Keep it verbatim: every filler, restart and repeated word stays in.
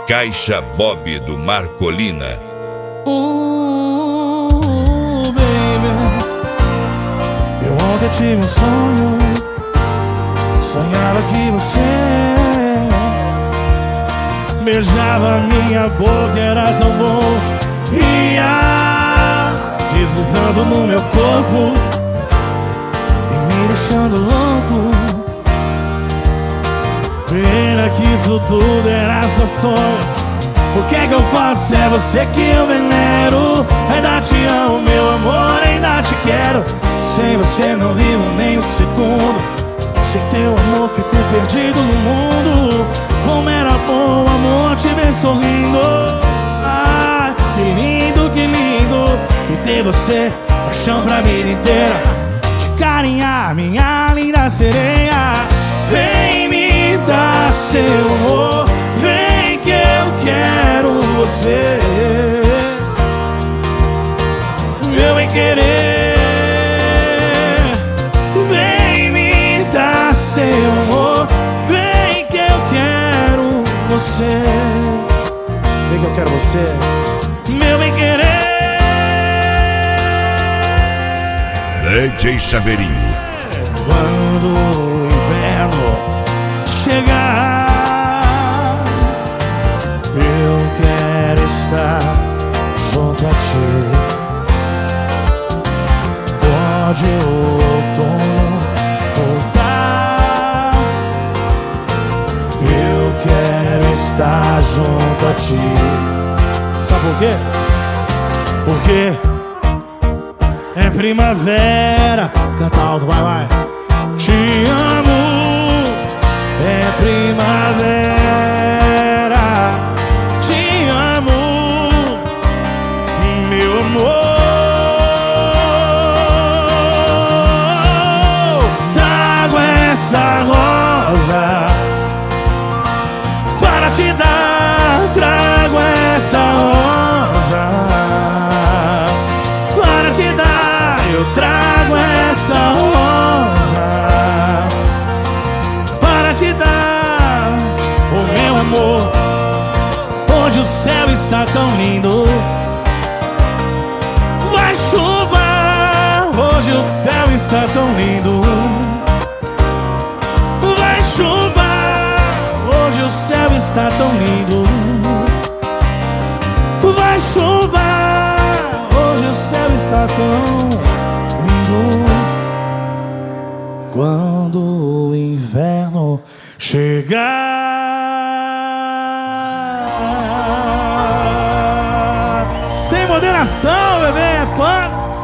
Caixa Bob do Marcolina. Uh, baby, eu ontem tive um sonho. Sonhava que você beijava minha boca, era tão bom. Ia deslizando no meu corpo e me deixando louco. Pena que isso tudo era só sonho. O que é que eu faço? É você que eu venero. Ainda te amo, meu amor, ainda te quero. Sem você não vivo nem um segundo. Sem teu amor fico perdido no mundo. Como era bom, amor, te ver sorrindo. Ai, que lindo, que lindo. E ter você, paixão pra vida inteira. Te carinhar, minha linda sereia. Vem me dar seu amor. Vem que eu quero você. Meu bem querer. Vem me dar seu amor. Vem que eu quero você. Vem que eu quero você. Meu bem querer. D J Chaveirinho. Quando o inverno chegar, eu quero estar junto a ti. Pode o outono voltar, eu quero estar junto a ti. Sabe por quê? Porque é primavera. Canta alto, vai, vai. Te amo. É primavera. Te amo, meu amor. Trago essa rosa para te dar. Trago essa rosa para te dar. Eu trago essa rosa para te dar, oh meu amor. Hoje o céu está tão lindo. Vai chuva. Hoje o céu está tão lindo. Vai chuva. Hoje o céu está tão lindo. Vai chuva. Hoje o céu está tão lindo. Quando o inverno chegar. Sem moderação, bebê, é pano.